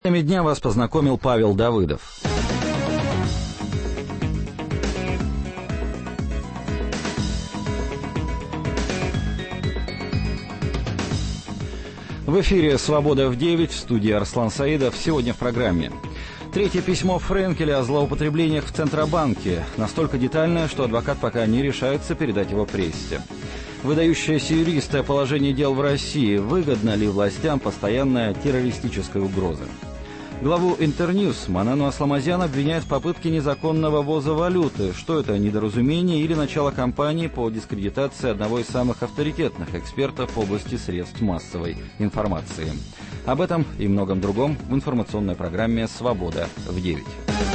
С темой дня вас познакомил Павел Давыдов. В эфире «Свобода в 9», в студии Арслан Саидов. Сегодня в программе. Третье письмо Френкеля о злоупотреблениях в Центробанке. Настолько детальное, что адвокат пока не решается передать его прессе. Выдающаяся юрист о положении дел в России. Выгодна ли властям постоянная террористическая угроза? Главу Интерньюз Манену Асламазян обвиняют в попытке незаконного ввоза валюты. Что это, недоразумение или начало кампании по дискредитации одного из самых авторитетных экспертов в области средств массовой информации? Об этом и многом другом в информационной программе «Свобода в 9».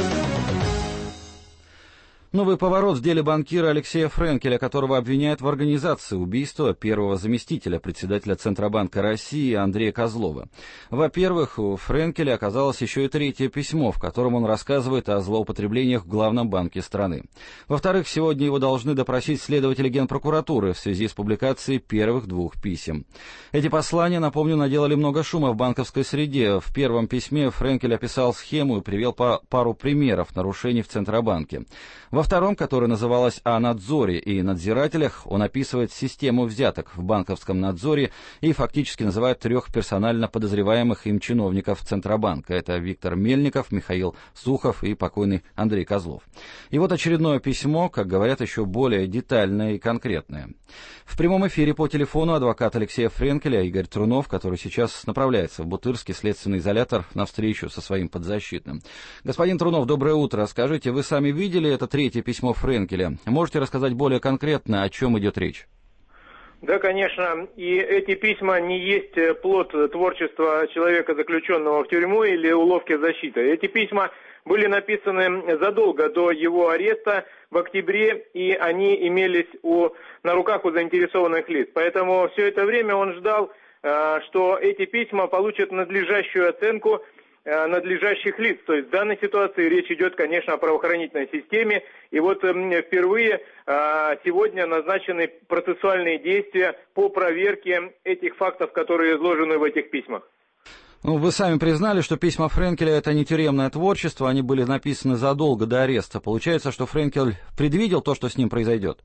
Новый поворот в деле банкира Алексея Френкеля, которого обвиняют в организации убийства первого заместителя председателя Центробанка России Андрея Козлова. Во-первых, у Френкеля оказалось еще и третье письмо, в котором он рассказывает о злоупотреблениях в главном банке страны. Во-вторых, сегодня его должны допросить следователи Генпрокуратуры в связи с публикацией первых двух писем. Эти послания, напомню, наделали много шума в банковской среде. В первом письме Френкель описал схему и привел пару примеров нарушений в Центробанке. Во втором, который называлось «О надзоре и надзирателях», он описывает систему взяток в банковском надзоре и фактически называет трех персонально подозреваемых им чиновников Центробанка. Это Виктор Мельников, Михаил Сухов и покойный Андрей Козлов. И вот очередное письмо, как говорят, еще более детальное и конкретное. В прямом эфире по телефону адвокат Алексея Френкеля Игорь Трунов, который сейчас направляется в Бутырский следственный изолятор на встречу со своим подзащитным. Господин Трунов, доброе утро. Скажите, вы сами видели это третье письмо Френкеля? Можете рассказать более конкретно, о чем идет речь? Да, конечно. И эти письма не есть плод творчества человека, заключенного в тюрьму, или уловки защиты. Эти письма были написаны задолго до его ареста в октябре, и они имелись на руках у заинтересованных лиц. Поэтому все это время он ждал, что эти письма получат надлежащую оценку надлежащих лиц. То есть в данной ситуации речь идет, конечно, о правоохранительной системе. И вот впервые сегодня назначены процессуальные действия по проверке этих фактов, которые изложены в этих письмах. Ну, вы сами признали, что письма Френкеля — это не тюремное творчество, они были написаны задолго до ареста. Получается, что Френкель предвидел то, что с ним произойдет?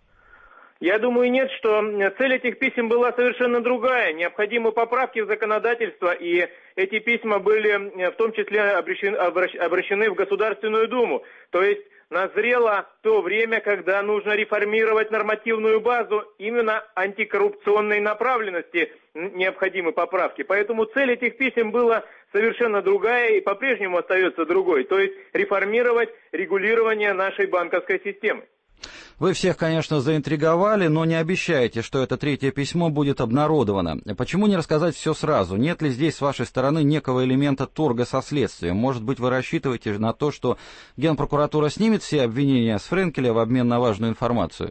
Я думаю, нет, что цель этих писем была совершенно другая. Необходимы поправки в законодательство, и эти письма были в том числе обращены в Государственную Думу. То есть назрело то время, когда нужно реформировать нормативную базу именно антикоррупционной направленности, необходимы поправки. Поэтому цель этих писем была совершенно другая и по-прежнему остается другой. То есть реформировать регулирование нашей банковской системы. Вы всех, конечно, заинтриговали, но не обещаете, что это третье письмо будет обнародовано. Почему не рассказать все сразу? Нет ли здесь с вашей стороны некого элемента торга со следствием? Может быть, вы рассчитываете на то, что Генпрокуратура снимет все обвинения с Френкеля в обмен на важную информацию?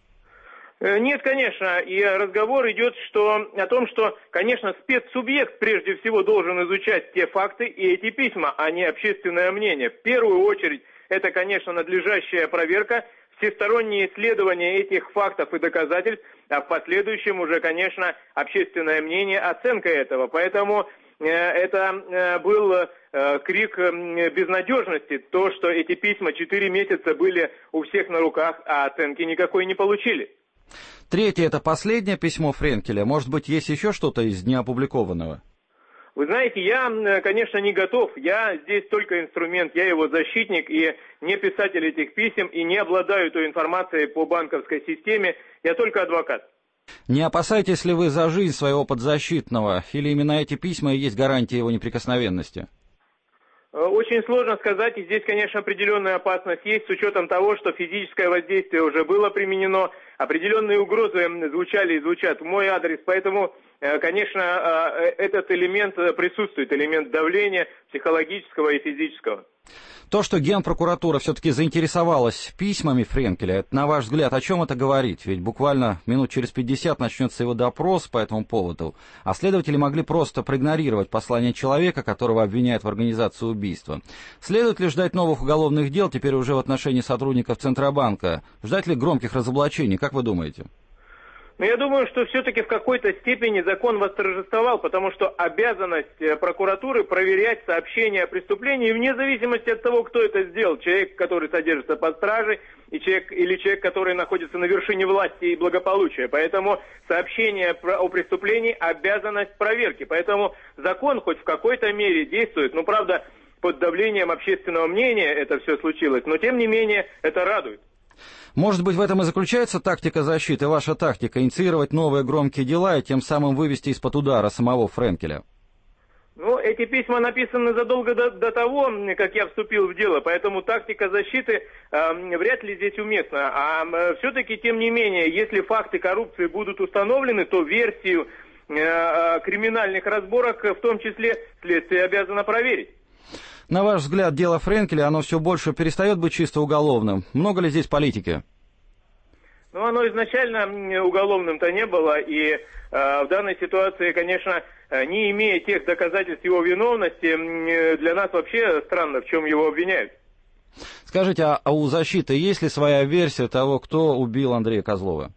Нет, конечно, и разговор идет о том, что, конечно, спецсубъект прежде всего должен изучать те факты и эти письма, а не общественное мнение. В первую очередь, это, конечно, надлежащая проверка, всестороннее исследование этих фактов и доказательств, а в последующем уже, конечно, общественное мнение, оценка этого. Поэтому это был крик безнадежности, то, что эти письма 4 месяца были у всех на руках, а оценки никакой не получили. Третье — это последнее письмо Френкеля. Может быть, есть еще что-то из неопубликованного? Вы знаете, я, конечно, не готов. Я здесь только инструмент, я его защитник и не писатель этих писем, и не обладаю той информацией по банковской системе. Я только адвокат. Не опасаетесь ли вы за жизнь своего подзащитного? Или именно эти письма и есть гарантия его неприкосновенности? Очень сложно сказать, и здесь, конечно, определенная опасность есть, с учетом того, что физическое воздействие уже было применено, определенные угрозы звучали и звучат в мой адрес, поэтому, конечно, этот элемент присутствует, элемент давления психологического и физического. То, что Генпрокуратура все-таки заинтересовалась письмами Френкеля, это, на ваш взгляд, о чем это говорит? Ведь буквально минут через 50 начнется его допрос по этому поводу, а следователи могли просто проигнорировать послание человека, которого обвиняют в организации убийства. Следует ли ждать новых уголовных дел теперь уже в отношении сотрудников Центробанка? Ждать ли громких разоблачений, как вы думаете? Но я думаю, что все-таки в какой-то степени закон восторжествовал, потому что обязанность прокуратуры проверять сообщения о преступлении вне зависимости от того, кто это сделал. Человек, который содержится под стражей, или человек, который находится на вершине власти и благополучия. Поэтому сообщение о преступлении – обязанность проверки. Поэтому закон хоть в какой-то мере действует. Ну, правда, под давлением общественного мнения это все случилось, но тем не менее это радует. Может быть, в этом и заключается тактика защиты, ваша тактика, инициировать новые громкие дела и тем самым вывести из-под удара самого Френкеля? Ну, эти письма написаны задолго до того, как я вступил в дело, поэтому тактика защиты вряд ли здесь уместна. А все-таки, тем не менее, если факты коррупции будут установлены, то версию криминальных разборок, в том числе, следствие обязано проверить. На ваш взгляд, дело Френкеля, оно все больше перестает быть чисто уголовным? Много ли здесь политики? Ну, оно изначально уголовным-то не было, и в данной ситуации, конечно, не имея тех доказательств его виновности, для нас вообще странно, в чем его обвиняют. Скажите, а у защиты есть ли своя версия того, кто убил Андрея Козлова?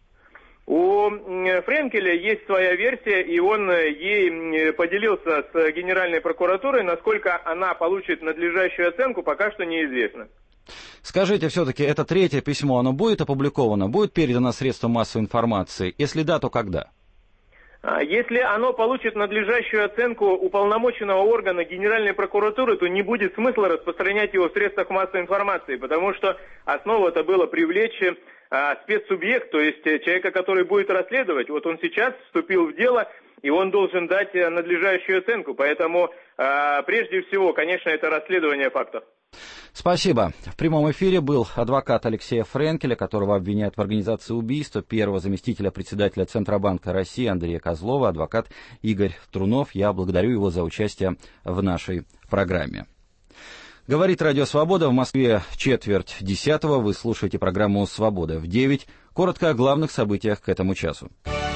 У Френкеля есть своя версия, и он ей поделился с Генеральной прокуратурой. Насколько она получит надлежащую оценку, пока что неизвестно. Скажите, все-таки это третье письмо, оно будет опубликовано, будет передано средствам массовой информации? Если да, то когда? Если оно получит надлежащую оценку уполномоченного органа Генеральной прокуратуры, то не будет смысла распространять его в средствах массовой информации, потому что основа-то была привлечь спецсубъект, то есть человека, который будет расследовать. Вот он сейчас вступил в дело, и он должен дать надлежащую оценку. Поэтому, прежде всего, конечно, это расследование фактов. Спасибо. В прямом эфире был адвокат Алексея Френкеля, которого обвиняют в организации убийства первого заместителя председателя Центробанка России Андрея Козлова, адвокат Игорь Трунов. Я благодарю его за участие в нашей программе. Говорит Радио Свобода. В Москве 9:45. Вы слушаете программу «Свобода» в 9. Коротко о главных событиях к этому часу.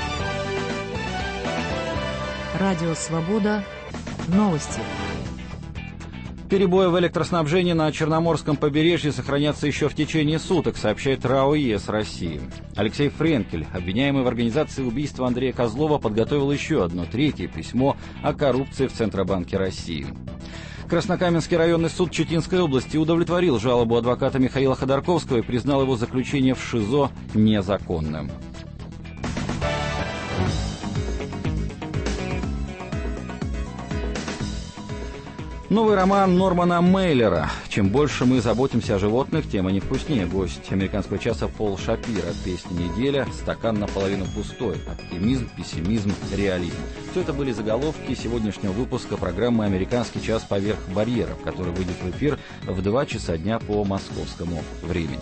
Радио Свобода. Новости. Перебои в электроснабжении на Черноморском побережье сохранятся еще в течение суток, сообщает РАО ЕС России. Алексей Френкель, обвиняемый в организации убийства Андрея Козлова, подготовил еще одно, третье письмо о коррупции в Центробанке России. Краснокаменский районный суд Читинской области удовлетворил жалобу адвоката Михаила Ходорковского и признал его заключение в ШИЗО незаконным. Новый роман Нормана Мейлера «Чем больше мы заботимся о животных, тем они вкуснее». Гость американского часа Пол Шапира. Песня недели «Стакан наполовину пустой». Оптимизм, пессимизм, реализм. Все это были заголовки сегодняшнего выпуска программы «Американский час поверх барьеров», который выйдет в эфир в 2 часа дня по московскому времени.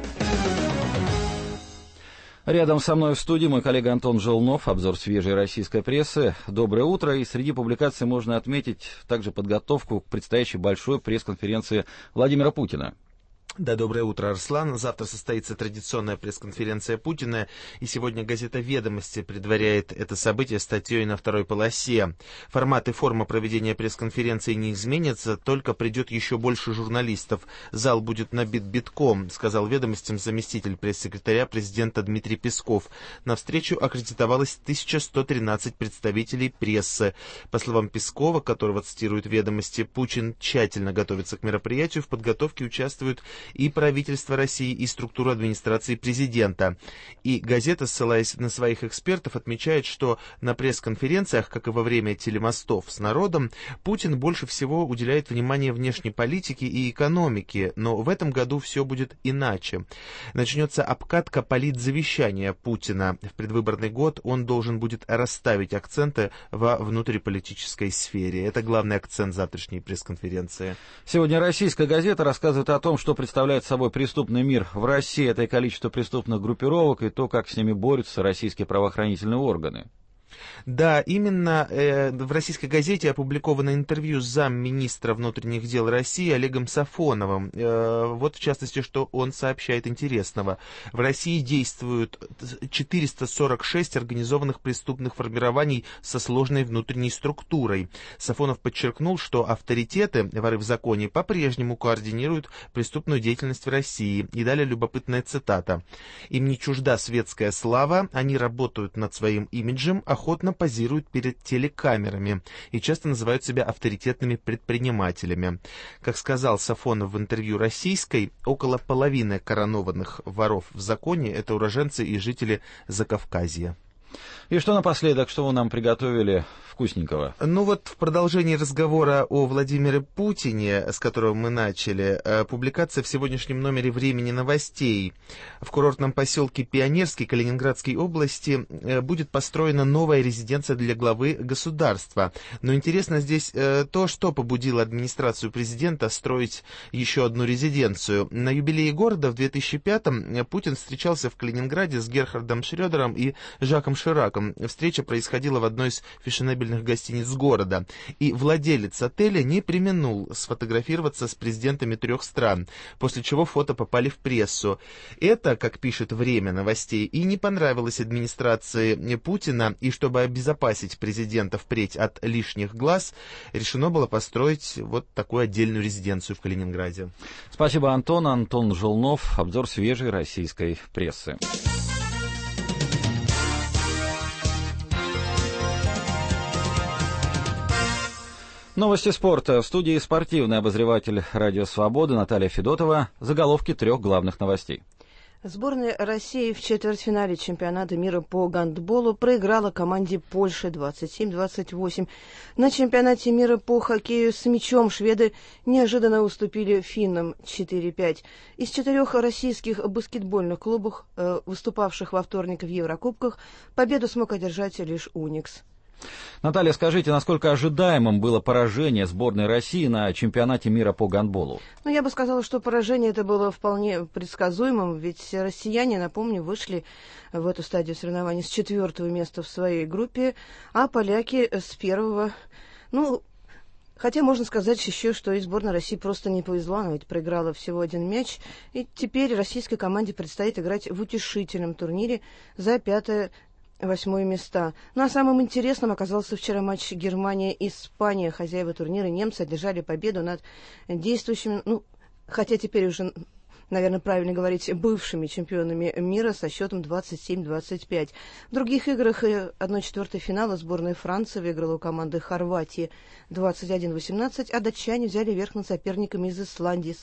Рядом со мной в студии мой коллега Антон Желнов, обзор свежей российской прессы. Доброе утро, и среди публикаций можно отметить также подготовку к предстоящей большой пресс-конференции Владимира Путина. Да, доброе утро, Арслан. Завтра состоится традиционная пресс-конференция Путина, и сегодня газета «Ведомости» предваряет это событие статьей на второй полосе. Формат и форма проведения пресс-конференции не изменятся, только придет еще больше журналистов. Зал будет набит битком, сказал «Ведомостям» заместитель пресс-секретаря президента Дмитрий Песков. На встречу аккредитовалось 1113 представителей прессы. По словам Пескова, которого цитируют «Ведомости», Путин тщательно готовится к мероприятию, в подготовке участвуют и правительство России, и структура администрации президента. И газета, ссылаясь на своих экспертов, отмечает, что на пресс-конференциях, как и во время телемостов с народом, Путин больше всего уделяет внимание внешней политике и экономике, но в этом году все будет иначе. Начнется обкатка политзавещания Путина. В предвыборный год он должен будет расставить акценты во внутриполитической сфере. Это главный акцент завтрашней пресс-конференции. Сегодня российская газета рассказывает о том, что представляет собой преступный мир в России, это и количество преступных группировок, и то, как с ними борются российские правоохранительные органы. Да, именно в российской газете опубликовано интервью с замминистра внутренних дел России Олегом Сафоновым. Вот, в частности, что он сообщает интересного. В России действуют 446 организованных преступных формирований со сложной внутренней структурой. Сафонов подчеркнул, что авторитеты, воры в законе, по-прежнему координируют преступную деятельность в России. И далее любопытная цитата. «Им не чужда светская слава, они работают над своим имиджем, охотно позируют перед телекамерами и часто называют себя авторитетными предпринимателями». Как сказал Сафонов в интервью «Российской», около половины коронованных воров в законе — это уроженцы и жители Закавказья. И что напоследок, что вы нам приготовили вкусненького? Ну вот в продолжении разговора о Владимире Путине, с которого мы начали, публикация в сегодняшнем номере «Времени новостей». В курортном поселке Пионерский Калининградской области будет построена новая резиденция для главы государства. Но интересно здесь то, что побудило администрацию президента строить еще одну резиденцию. На юбилее города в 2005-м Путин встречался в Калининграде с Герхардом Шрёдером и Жаком Шираком. Встреча происходила в одной из фешенебельных гостиниц города, и владелец отеля не преминул сфотографироваться с президентами 3 стран, после чего фото попали в прессу. Это, как пишет «Время новостей», и не понравилось администрации Путина, и чтобы обезопасить президента впредь от лишних глаз, решено было построить вот такую отдельную резиденцию в Калининграде. Спасибо, Антон. Антон Желнов, обзор свежей российской прессы. Новости спорта. В студии спортивный обозреватель «Радио Свобода» Наталья Федотова. Заголовки 3 главных новостей. Сборная России в четвертьфинале чемпионата мира по гандболу проиграла команде Польши 27-28. На чемпионате мира по хоккею с мячом шведы неожиданно уступили финнам 4-5. Из 4 российских баскетбольных клубов, выступавших во вторник в Еврокубках, победу смог одержать лишь «Уникс». Наталья, скажите, насколько ожидаемым было поражение сборной России на чемпионате мира по гандболу? Ну, я бы сказала, что поражение это было вполне предсказуемым, ведь россияне, напомню, вышли в эту стадию соревнований с 4-го места в своей группе, а поляки с 1-го. Ну, хотя можно сказать еще, что и сборная России просто не повезло, она ведь проиграла всего 1 мяч, и теперь российской команде предстоит играть в утешительном турнире за 5-8 места. Ну а самым интересным оказался вчера матч Германия-Испания. Хозяева турнира немцы одержали победу над действующими, хотя теперь уже, наверное, правильно говорить, бывшими чемпионами мира со счетом 27-25. В других играх 1/4 финала сборная Франции выиграла у команды Хорватии 21-18, а датчане взяли верх над соперниками из Исландии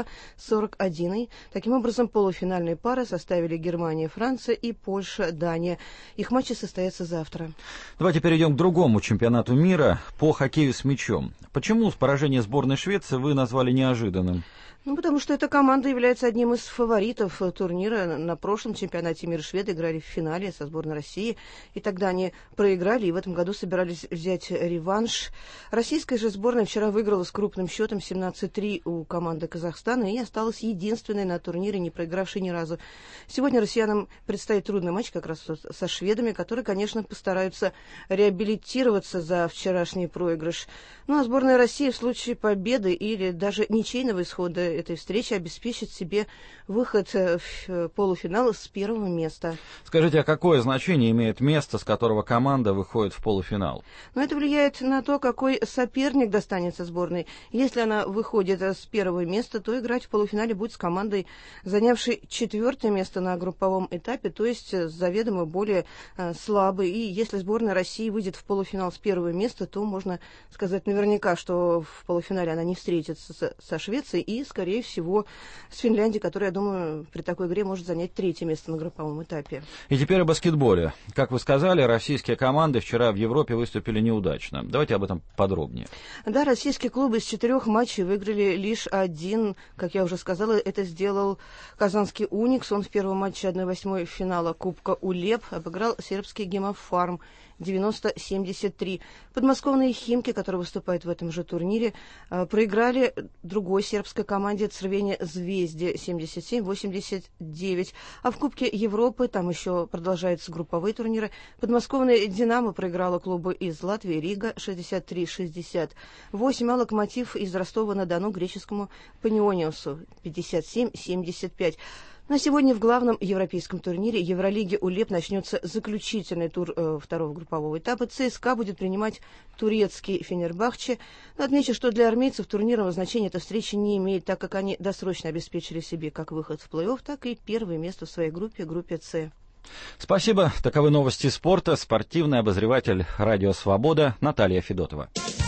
42-41. Таким образом, полуфинальные пары составили Германия-Франция и Польша-Дания. Их матчи состоятся завтра. Давайте перейдем к другому чемпионату мира по хоккею с мячом. Почему поражение сборной Швеции вы назвали неожиданным? Ну, потому что эта команда является одним из фаворитов турнира. На прошлом чемпионате мира шведы играли в финале со сборной России, и тогда они проиграли, и в этом году собирались взять реванш. Российская же сборная вчера выиграла с крупным счетом 17-3 у команды Казахстана и осталась единственной на турнире, не проигравшей ни разу. Сегодня россиянам предстоит трудный матч как раз со шведами, которые, конечно, постараются реабилитироваться за вчерашний проигрыш. Ну, а сборная России в случае победы или даже ничейного исхода этой встречи обеспечит себе выход в полуфинал с 1-го места. Скажите, а какое значение имеет место, с которого команда выходит в полуфинал? Но это влияет на то, какой соперник достанется сборной. Если она выходит с 1-го места, то играть в полуфинале будет с командой, занявшей 4-е место на групповом этапе, то есть заведомо более слабой. И если сборная России выйдет в полуфинал с 1-го места, то можно сказать наверняка, что в полуфинале она не встретится со Швецией и, скорее всего, с Финляндией, которая, я думаю, при такой игре может занять 3-е место на групповом этапе. И теперь о баскетболе. Как вы сказали, российские команды вчера в Европе выступили неудачно. Давайте об этом подробнее. Да, российские клубы из 4 матчей выиграли лишь 1. Как я уже сказала, это сделал казанский «Уникс». Он в первом матче 1/8 финала Кубка УЛЕП обыграл сербский «Гемофарм» 90-73. Подмосковные «Химки», которые выступают в этом же турнире, проиграли другой сербской команде «Црвене Звезде» где 77-89. А в Кубке Европы там еще продолжаются групповые турниры. Подмосковная «Динамо» проиграла клубу из Латвии Рига 63-68, а «Локомотив» из Ростова-на-Дону греческому «Паниониусу» 57-75. На сегодня в главном европейском турнире Евролиги УЛЕП начнется заключительный тур второго группового этапа. ЦСКА будет принимать турецкий Фенербахче. Отмечу, что для армейцев турнирного значения эта встреча не имеет, так как они досрочно обеспечили себе как выход в плей-офф, так и первое место в своей группе С. Спасибо. Таковы новости спорта. Спортивный обозреватель «Радио Свобода» Наталья Федотова.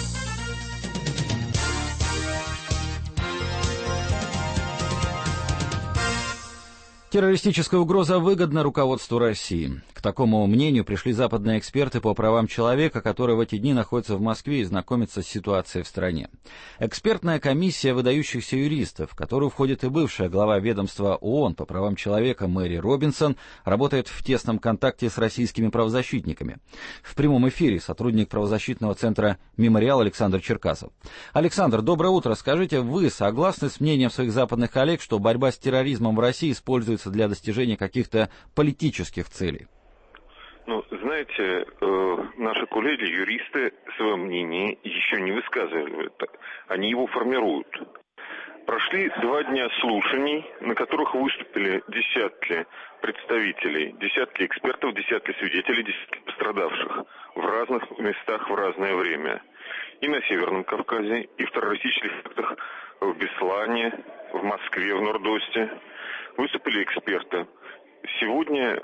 Террористическая угроза выгодна руководству России. К такому мнению пришли западные эксперты по правам человека, которые в эти дни находятся в Москве и знакомятся с ситуацией в стране. Экспертная комиссия выдающихся юристов, в которую входит и бывшая глава ведомства ООН по правам человека Мэри Робинсон, работает в тесном контакте с российскими правозащитниками. В прямом эфире сотрудник правозащитного центра «Мемориал» Александр Черкасов. Александр, доброе утро. Скажите, вы согласны с мнением своих западных коллег, что борьба с терроризмом в России используется для достижения каких-то политических целей? Ну, знаете, наши коллеги, юристы, свое мнение еще не высказывали. Они его формируют. Прошли 2 дня слушаний, на которых выступили десятки представителей, десятки экспертов, десятки свидетелей, десятки пострадавших в разных местах в разное время. И на Северном Кавказе, и в террористических актах в Беслане, в Москве, в Нордосте. Выступили эксперты. Сегодня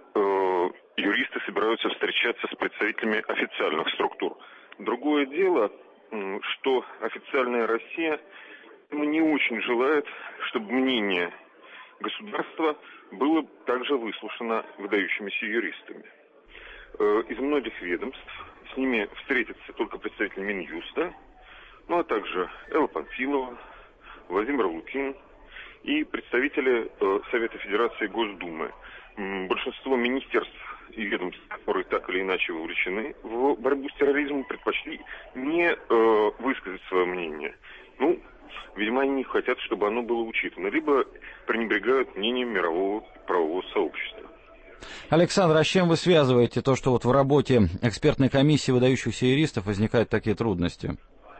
юристы собираются встречаться с представителями официальных структур. Другое дело, что официальная Россия не очень желает, чтобы мнение государства было также выслушано выдающимися юристами. Из многих ведомств с ними встретятся только представители Минюста, ну а также Элла Панфилова, Владимир Лукин и представители Совета Федерации Госдумы. Большинство министерств и ведомств, которые так или иначе вовлечены в борьбу с терроризмом, предпочли не высказать свое мнение. Ну, видимо, они не хотят, чтобы оно было учитано, либо пренебрегают мнением мирового правового сообщества. Александр, а с чем вы связываете то, что вот в работе экспертной комиссии выдающихся юристов возникают такие трудности?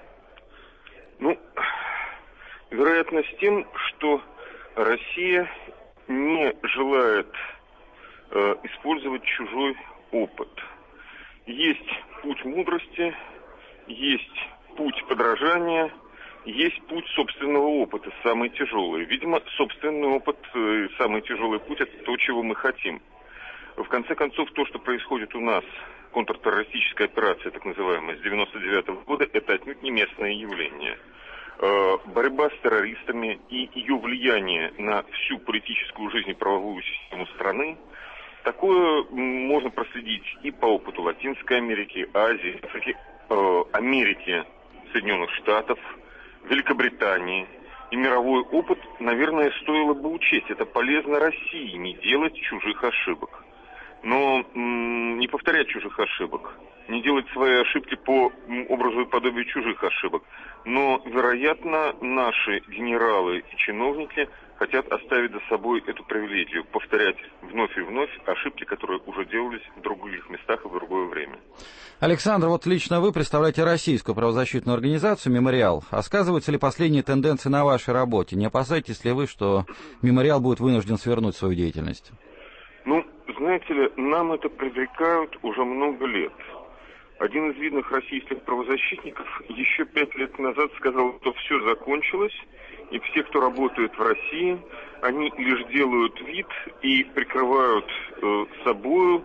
Ну, вероятно, с тем, что Россия не желает использовать чужой опыт. Есть путь мудрости, есть путь подражания, есть путь собственного опыта, самый тяжелый. Видимо, собственный опыт, самый тяжелый путь – это то, чего мы хотим. В конце концов, то, что происходит у нас, контртеррористическая операция, так называемая, с 1999 года, это отнюдь не местное явление. Борьба с террористами и ее влияние на всю политическую жизнь и правовую систему страны, такое можно проследить и по опыту Латинской Америки, Азии, Африки, Америки, Соединенных Штатов, Великобритании. И мировой опыт, наверное, стоило бы учесть. Это полезно России, не делать чужих ошибок. Но не повторять чужих ошибок, не делать свои ошибки по образу и подобию чужих ошибок. Но, вероятно, наши генералы и чиновники хотят оставить за собой эту привилегию, повторять вновь и вновь ошибки, которые уже делались в других местах и в другое время. Александр, вот лично вы представляете российскую правозащитную организацию «Мемориал». А сказываются ли последние тенденции на вашей работе? Не опасаетесь ли вы, что «Мемориал» будет вынужден свернуть свою деятельность? Ну, знаете ли, нам это предрекают уже много лет. Один из видных российских правозащитников еще 5 лет назад сказал, что все закончилось, и все, кто работает в России, они лишь делают вид и прикрывают собою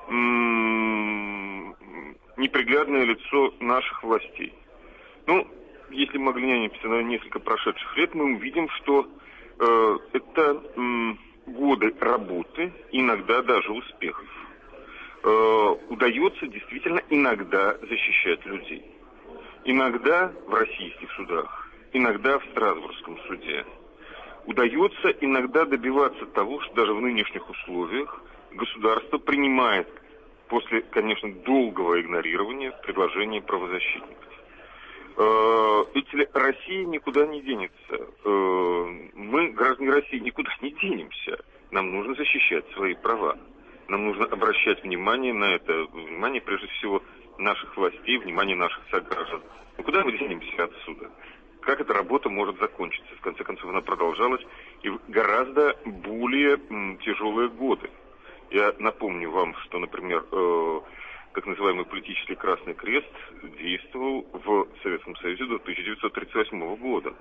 неприглядное лицо наших властей. Ну, если мы оглянемся на несколько прошедших лет, мы увидим, что это годы работы, иногда даже успехов. Удается действительно иногда защищать людей. Иногда в российских судах, иногда в Страсбургском суде. Удается иногда добиваться того, что даже в нынешних условиях государство принимает после, конечно, долгого игнорирования предложения правозащитников. Ведь Россия никуда не денется. Мы, граждане граждане России никуда не денемся. Нам нужно защищать свои права. Нам нужно обращать внимание на это, внимание прежде всего наших властей, внимание наших сограждан. Ну куда мы денемся отсюда? Как эта работа может закончиться? В конце концов, она продолжалась и в гораздо более тяжелые годы. Я напомню вам, что, например, так называемый политический Красный Крест действовал в Советском Союзе до 1938 года.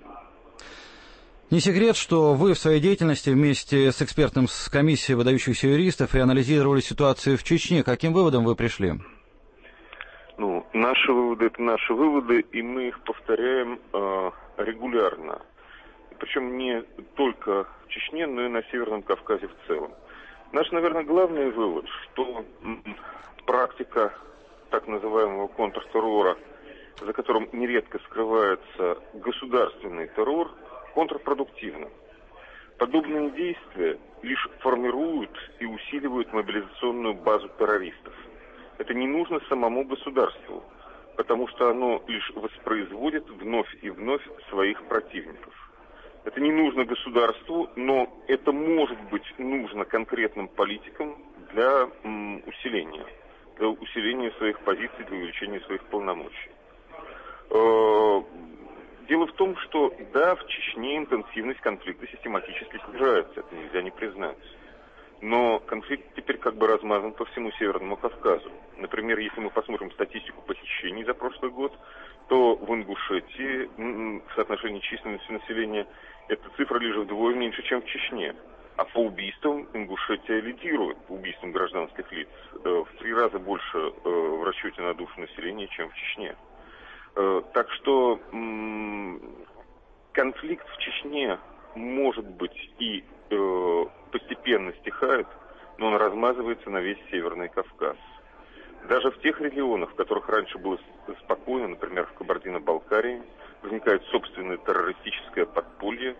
Не секрет, что вы в своей деятельности вместе с экспертом с комиссией выдающихся юристов и анализировали ситуацию в Чечне. Каким выводом вы пришли? Ну, наши выводы – это наши выводы, и мы их повторяем регулярно. Причем не только в Чечне, но и на Северном Кавказе в целом. Наш, наверное, главный вывод, что практика так называемого контртеррора, за которым нередко скрывается государственный террор, контрпродуктивна. Подобные действия лишь формируют и усиливают мобилизационную базу террористов. Это не нужно самому государству, потому что оно лишь воспроизводит вновь и вновь своих противников. Это не нужно государству, но это может быть нужно конкретным политикам для усиления своих позиций, для увеличения своих полномочий. Дело в том, что да, в Чечне интенсивность конфликта систематически снижается, это нельзя не признать. Но конфликт теперь как бы размазан по всему Северному Кавказу. Например, если мы посмотрим статистику похищений за прошлый год, то в Ингушетии в соотношении численности населения эта цифра лишь вдвое меньше, чем в Чечне. А по убийствам Ингушетия лидирует, по убийствам гражданских лиц, в 3 раза больше в расчете на душу населения, чем в Чечне. Так что конфликт в Чечне может быть и постепенно стихает, но он размазывается на весь Северный Кавказ. Даже в тех регионах, в которых раньше было спокойно, например, в Кабардино-Балкарии, возникает собственное террористическое подполье.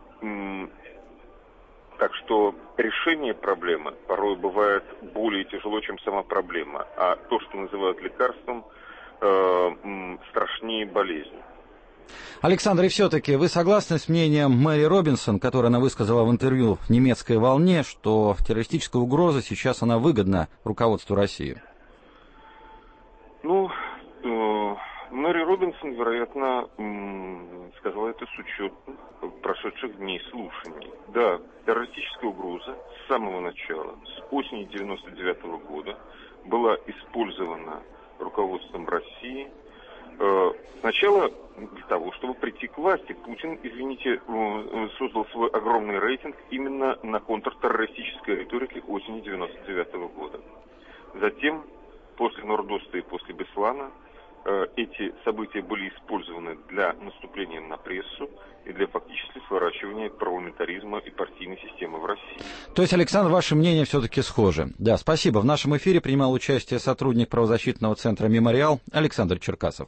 Так что решение проблемы порой бывает более тяжело, чем сама проблема. А то, что называют лекарством, страшнее болезни. Александр, и все-таки вы согласны с мнением Мэри Робинсон, которая она высказала в интервью «Немецкой волне», что террористическая угроза сейчас она выгодна руководству России? Ну, Мэри Робинсон, вероятно, сказала это с учетом прошедших дней слушаний. Да, террористическая угроза с самого начала, с осени 1999 года, была использована руководством России. Сначала для того, чтобы прийти к власти. Путин, извините, создал свой огромный рейтинг именно на контртеррористической риторике осени 1999 года. Затем, после Нордоста и после Беслана, эти события были использованы для наступления на прессу и для фактически сворачивания парламентаризма и партийной системы в России. То есть, Александр, ваше мнение все-таки схоже. Да, спасибо. В нашем эфире принимал участие сотрудник правозащитного центра «Мемориал» Александр Черкасов.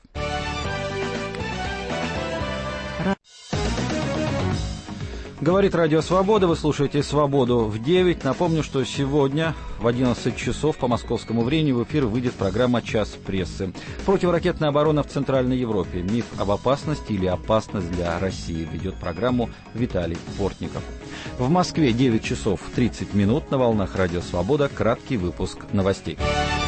Говорит Радио Свобода, вы слушаете «Свободу» в 9. Напомню, что сегодня в 11 часов по московскому времени в эфир выйдет программа «Час прессы». Противоракетная оборона в Центральной Европе. Миф об опасности или опасность для России. Ведет программу Виталий Портников. В Москве 9 часов 30 минут на волнах Радио Свобода. Краткий выпуск новостей.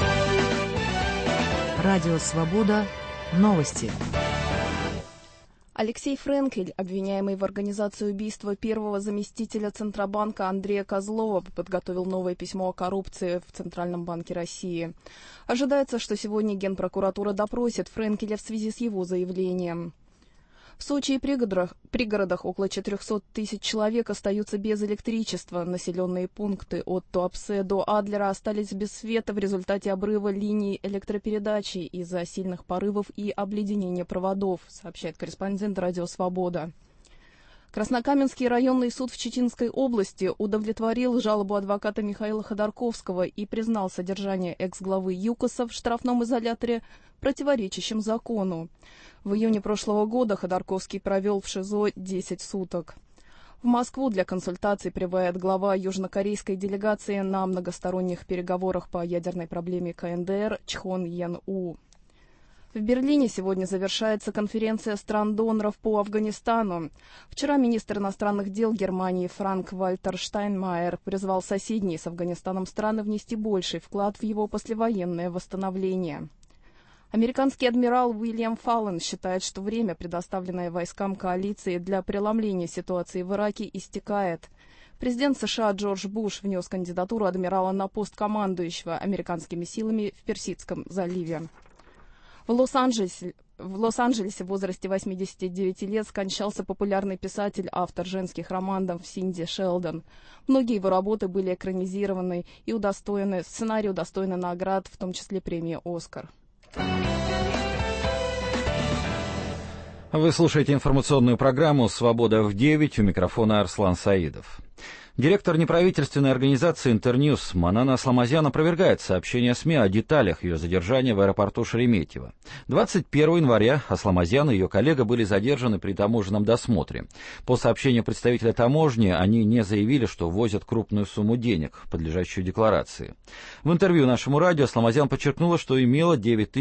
Радио Свобода. Новости. Алексей Френкель, обвиняемый в организации убийства первого заместителя Центробанка Андрея Козлова, подготовил новое письмо о коррупции в Центральном банке России. Ожидается, что сегодня Генпрокуратура допросит Френкеля в связи с его заявлением. В Сочи и пригородах около 400 тысяч человек остаются без электричества. Населенные пункты от Туапсе до Адлера остались без света в результате обрыва линий электропередачи из-за сильных порывов и обледенения проводов, сообщает корреспондент «Радио Свобода». Краснокаменский районный суд в Читинской области удовлетворил жалобу адвоката Михаила Ходорковского и признал содержание экс-главы ЮКОСа в штрафном изоляторе противоречащим закону. В июне прошлого года Ходорковский провел в ШИЗО 10 суток. В Москву для консультаций прибывает глава южнокорейской делегации на многосторонних переговорах по ядерной проблеме КНДР Чхон Йен У. В Берлине сегодня завершается конференция стран-доноров по Афганистану. Вчера министр иностранных дел Германии Франк-Вальтер Штайнмайер призвал соседние с Афганистаном страны внести больший вклад в его послевоенное восстановление. Американский адмирал Уильям Фаллен считает, что время, предоставленное войскам коалиции для преломления ситуации в Ираке, истекает. Президент США Джордж Буш внес кандидатуру адмирала на пост командующего американскими силами в Персидском заливе. В Лос-Анджелесе в возрасте 89 лет скончался популярный писатель, автор женских романов Синди Шелдон. Многие его работы были экранизированы и сценарий удостоены наград, в том числе премии «Оскар». Вы слушаете информационную программу «Свобода в 9», у микрофона Арслан Саидов. Директор неправительственной организации «Интерньюс» Манана Асламазян опровергает сообщения СМИ о деталях ее задержания в аэропорту Шереметьево. 21 января Асламазян и ее коллега были задержаны при таможенном досмотре. По сообщению представителя таможни, они не заявили, что возят крупную сумму денег, подлежащую декларации. В интервью нашему радио Асламазян подчеркнула, что имела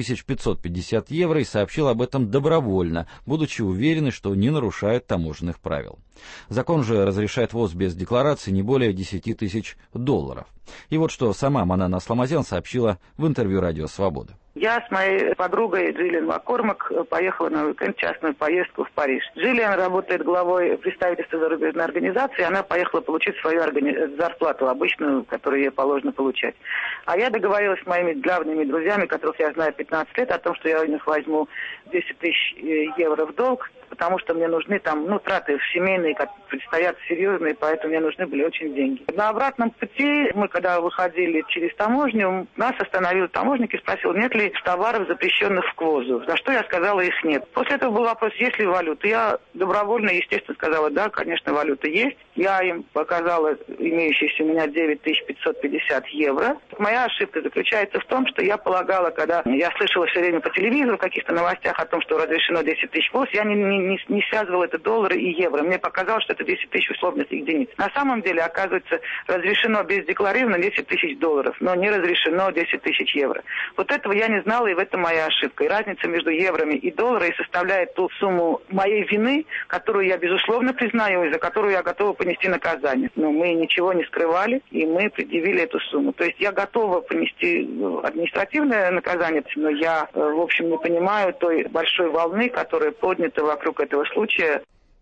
9550 евро и сообщила об этом добровольно, будучи уверенной, что не нарушает таможенных правил. Закон же разрешает ввоз без декларации не более 10 тысяч долларов. И вот что сама Манана Асламазян сообщила в интервью «Радио Свобода». Я с моей подругой Джиллиан Маккормак поехала на уикенд, частную поездку в Париж. Джиллиан работает главой представительства зарубежной организации, она поехала получить свою зарплату обычную, которую ей положено получать. А я договорилась с моими главными друзьями, которых я знаю 15 лет, о том, что я у них возьму 10 тысяч евро в долг, потому что мне нужны там, траты семейные, как предстоят серьезные, поэтому мне нужны были очень деньги. На обратном пути, мы когда выходили через таможню, нас остановил таможенник и спросил, нет ли товаров, запрещенных к ввозу. За что я сказала, их нет. После этого был вопрос, есть ли валюта. Я добровольно, естественно, сказала, да, конечно, валюта есть. Я им показала имеющиеся у меня 9550 евро. Моя ошибка заключается в том, что я полагала, когда я слышала все время по телевизору в каких-то новостях о том, что разрешено 10 тысяч ввоз, я не связывала это доллары и евро. Мне показалось, что это 10 тысяч условных единиц. На самом деле, оказывается, разрешено без декларировано 10 тысяч долларов, но не разрешено 10 тысяч евро. Вот этого я не знала, и в этом моя ошибка. И разница между еврами и долларами составляет ту сумму моей вины, которую я, безусловно, признаю, и за которую я готова понести наказание. Но мы ничего не скрывали, и мы предъявили эту сумму. То есть я готова понести административное наказание, но я, в общем, не понимаю той большой волны, которая поднята вокруг этого случая.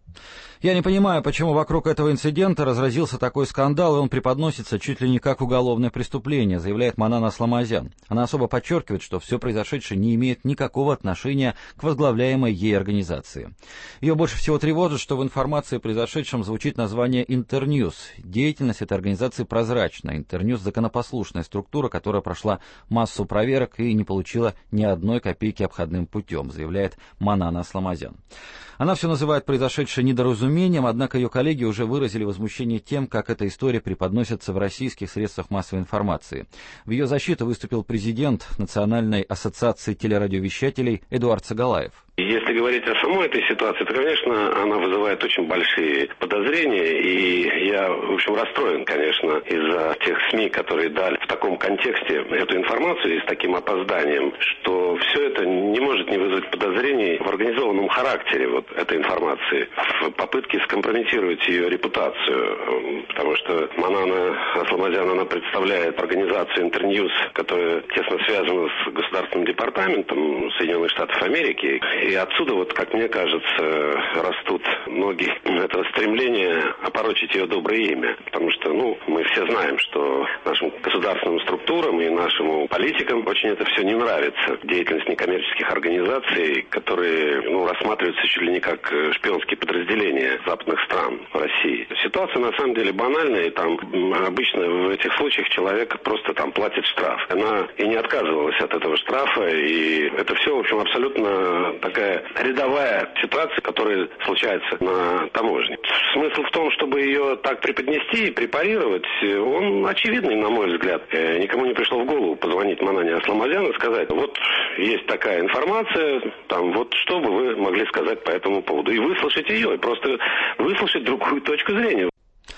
Я не понимаю, почему вокруг этого инцидента разразился такой скандал, и он преподносится чуть ли не как уголовное преступление, заявляет Манана Асламазян. Она особо подчеркивает, что все произошедшее не имеет никакого отношения к возглавляемой ей организации. Ее больше всего тревожит, что в информации о произошедшем звучит название «Интерньюс». Деятельность этой организации прозрачна. «Интерньюс» — законопослушная структура, которая прошла массу проверок и не получила ни одной копейки обходным путем, заявляет Манана Асламазян. Она все называет произошедшее недоразумением, однако ее коллеги уже выразили возмущение тем, как эта история преподносится в российских средствах массовой информации. В ее защиту выступил президент Национальной ассоциации телерадиовещателей Эдуард Сагалаев. Если говорить о самой этой ситуации, то, конечно, она вызывает очень большие подозрения, и я, в общем, расстроен, конечно, из-за тех СМИ, которые дали в таком контексте эту информацию и с таким опозданием, что все это не может не вызвать подозрений в организованном характере вот этой информации, в попытке скомпрометировать ее репутацию, потому что Манана Асламазян, она представляет организацию «Интерньюс», которая тесно связана с Государственным департаментом Соединенных Штатов Америки. И отсюда, вот, как мне кажется, растут ноги этого стремления опорочить ее доброе имя. Потому что, мы все знаем, что нашим государственным структурам и нашим политикам очень это все не нравится. Деятельность некоммерческих организаций, которые, рассматриваются чуть ли не как шпионские подразделения западных стран в России. Ситуация, на самом деле, банальная, и там обычно в этих случаях человек просто там платит штраф. Она и не отказывалась от этого штрафа, и это все, в общем, абсолютно такая рядовая ситуация, которая случается на таможне. Смысл в том, чтобы ее так преподнести и препарировать, он очевидный, на мой взгляд. Никому не пришло в голову позвонить Манане Асламазян и сказать, вот есть такая информация, там вот что бы вы могли сказать по этому поводу. И выслушать ее, и просто выслушать другую точку зрения.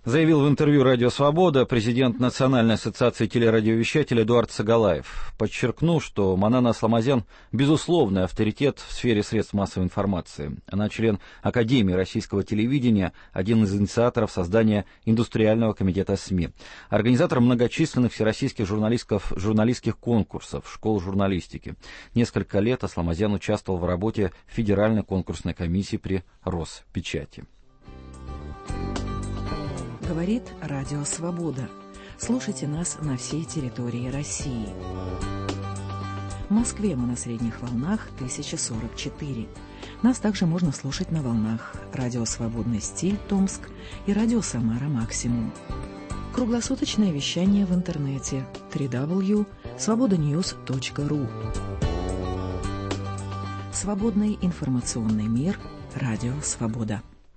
Заявил в интервью «Радио Свобода» президент Национальной ассоциации телерадиовещателей Эдуард Сагалаев, подчеркнув, что Манана Асламазян – безусловный авторитет в сфере средств массовой информации. Она член Академии российского телевидения, один из инициаторов создания Индустриального комитета СМИ, организатор многочисленных всероссийских журналистских конкурсов, школ журналистики. Несколько лет Асламазян участвовал в работе Федеральной конкурсной комиссии при Роспечати. Говорит Радио Свобода. Слушайте нас на всей территории России. В Москве мы на средних волнах 1044. Нас также можно слушать на волнах Радио Свободный стиль Томск и Радио Самара Максимум. Круглосуточное вещание в интернете www.svobodanews.ru. Свободный информационный мир. Радио Свобода.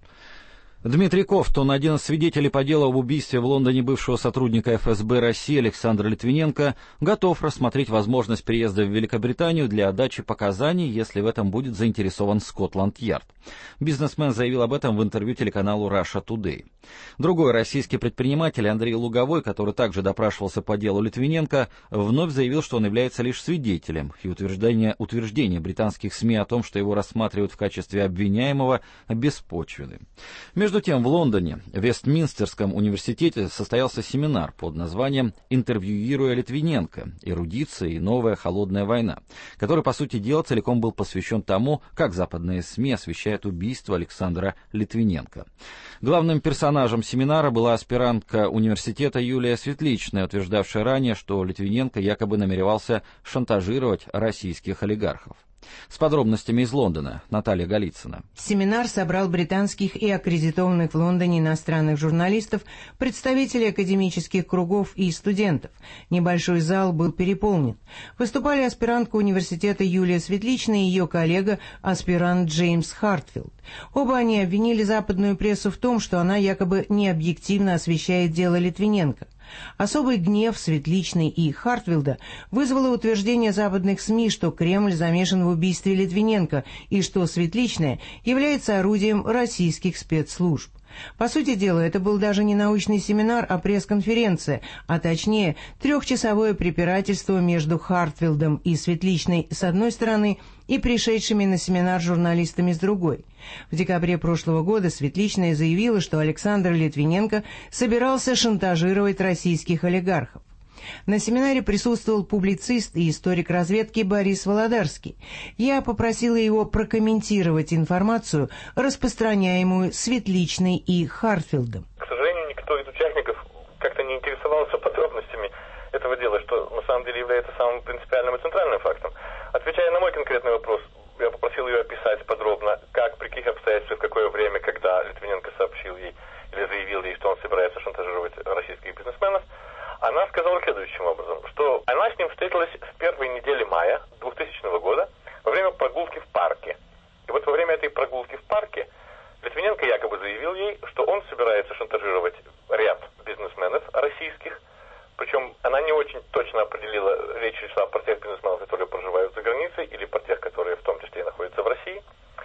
Дмитрий Ковтун, один из свидетелей по делу об убийстве в Лондоне бывшего сотрудника ФСБ России Александра Литвиненко, готов рассмотреть возможность приезда в Великобританию для дачи показаний, если в этом будет заинтересован Скотланд-Ярд. Бизнесмен заявил об этом в интервью телеканалу Russia Today. Другой российский предприниматель Андрей Луговой, который также допрашивался по делу Литвиненко, вновь заявил, что он является лишь свидетелем, и утверждение британских СМИ о том, что его рассматривают в качестве обвиняемого, беспочвенны. Между тем, в Лондоне, в Вестминстерском университете, состоялся семинар под названием «Интервьюируя Литвиненко. Эрудиция и новая холодная война», который, по сути дела, целиком был посвящен тому, как западные СМИ освещают убийство Александра Литвиненко. Главным персонажем семинара была аспирантка университета Юлия Светличная, утверждавшая ранее, что Литвиненко якобы намеревался шантажировать российских олигархов. С подробностями из Лондона Наталья Голицына. Семинар собрал британских и аккредитованных в Лондоне иностранных журналистов, представителей академических кругов и студентов. Небольшой зал был переполнен. Выступали аспирантка университета Юлия Светличная и ее коллега, аспирант Джеймс Хартфилд. Оба они обвинили западную прессу в том, что она якобы необъективно освещает дело Литвиненко. Особый гнев Светличной и Хартфилда вызвало утверждение западных СМИ, что Кремль замешан в убийстве Литвиненко и что Светличная является орудием российских спецслужб. По сути дела, это был даже не научный семинар, а пресс-конференция, а точнее трехчасовое препирательство между Хартфилдом и Светличной с одной стороны и пришедшими на семинар журналистами с другой. В декабре прошлого года Светличная заявила, что Александр Литвиненко собирался шантажировать российских олигархов. На семинаре присутствовал публицист и историк разведки Борис Володарский. Я попросила его прокомментировать информацию, распространяемую Светличной и Хартфилдом. К сожалению, никто из участников как-то не интересовался подробностями этого дела, что на самом деле является самым принципиальным и центральным фактом. Отвечая на мой конкретный вопрос, я попросил ее описать подробно, как, при каких обстоятельствах, в какое время, когда Литвиненко сообщил ей или заявил ей, что он собирается шантажировать российских бизнесменов. Она сказала следующим образом, что она с ним встретилась в первой неделе мая 2000 года во время прогулки в парке. И вот во время этой прогулки в парке Литвиненко якобы заявил ей, что он собирается шантажировать ряд бизнесменов российских. Причем она не очень точно определила, речь шла про тех бизнесменов, которые проживают за границей, или про тех, которые в том числе и находятся в России.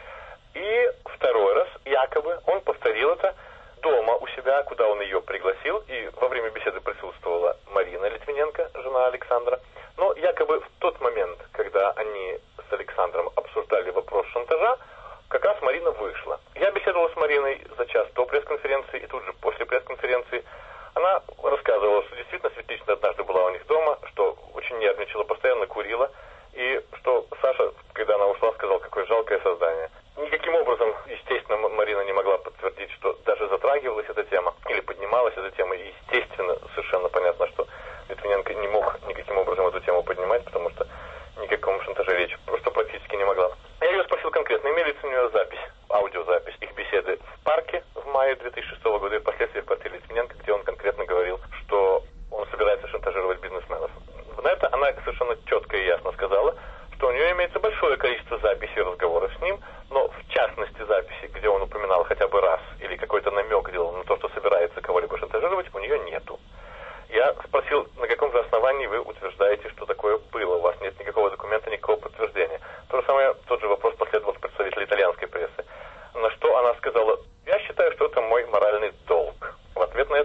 И второй раз якобы он повторил это дома у себя, куда он ее пригласил, и во время беседы присутствовала Марина Литвиненко, жена Александра. Но якобы в тот момент, когда они с Александром обсуждали вопрос шантажа, как раз Марина вышла. Я беседовал с Мариной за час до пресс-конференции и тут же после пресс-конференции. Она рассказывала, что действительно Светличная однажды была у них дома, что очень нервничала, постоянно курила, и что Саша, когда она ушла, сказал, какое жалкое создание. Никаким образом, естественно, Марина не могла подтвердить, что даже затрагивалась эта тема или поднималась эта тема. И, естественно, совершенно понятно, что Литвиненко не мог никаким образом эту тему поднимать, потому что никаком шантаже речи просто практически не могла. Я ее спросил конкретно, имеется у нее запись, аудиозапись их беседы в парке в мае 2006 года и впоследствии в квартире Литвиненко, где он конкретно говорил, что он собирается шантажировать бизнесменов. На это она совершенно четко и ясно сказала, что у нее имеется большое количество записей разговоров с ним, но в частности записи, где он упоминал хотя бы раз или какой-то намек делал на то, что собирается кого-либо шантажировать, у нее нету. Я спросил, на каком же основании вы утверждаете, что такое было, у вас нет никакого документа, никакого подтверждения. Тот же вопрос последовал с представителей итальянской прессы. На что она сказала, я считаю, что это мой моральный долг. В ответ на